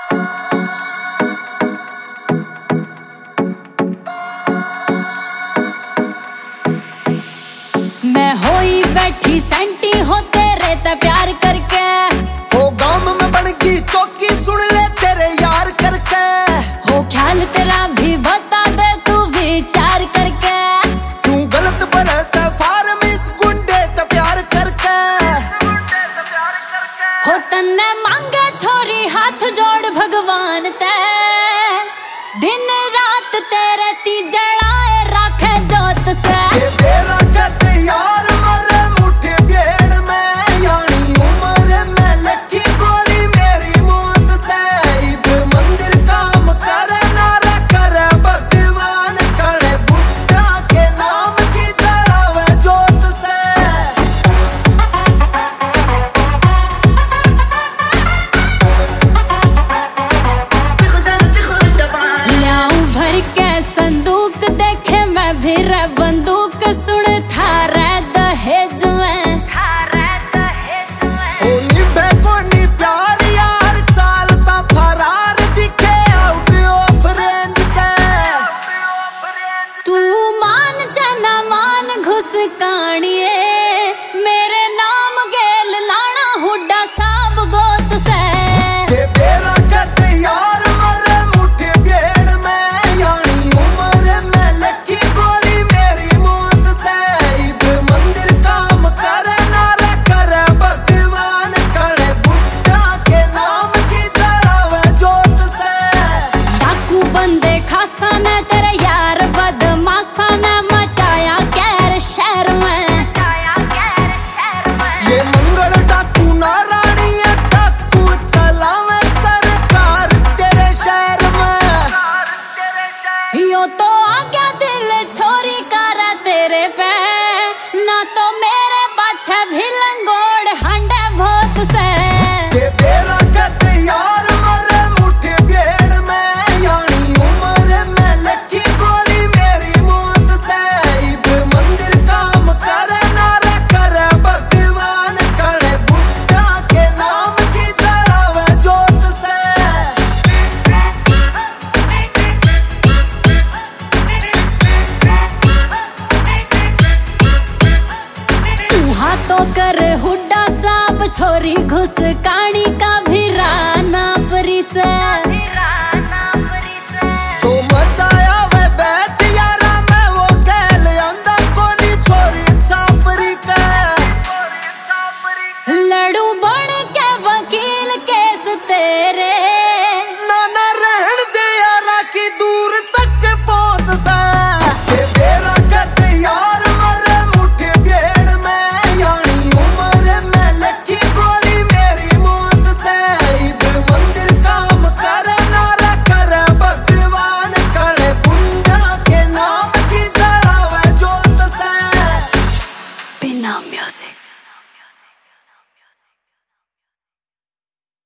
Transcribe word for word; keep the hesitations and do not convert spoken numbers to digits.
मैं होई बैठी सेंटी हो तेरे ते प्यार करके, हो गांव में बन गई चौकी सुन ले तेरे यार करके, हो ख्याल तेरा भी बता दे तू विचार करके, क्यों गलत बरस फार्मिस गुंडे ते प्यार करके, हो तन्ने मांगे छोरी हाथ जोड़ भगवान ते, दिन रात तेरे ती जड़ा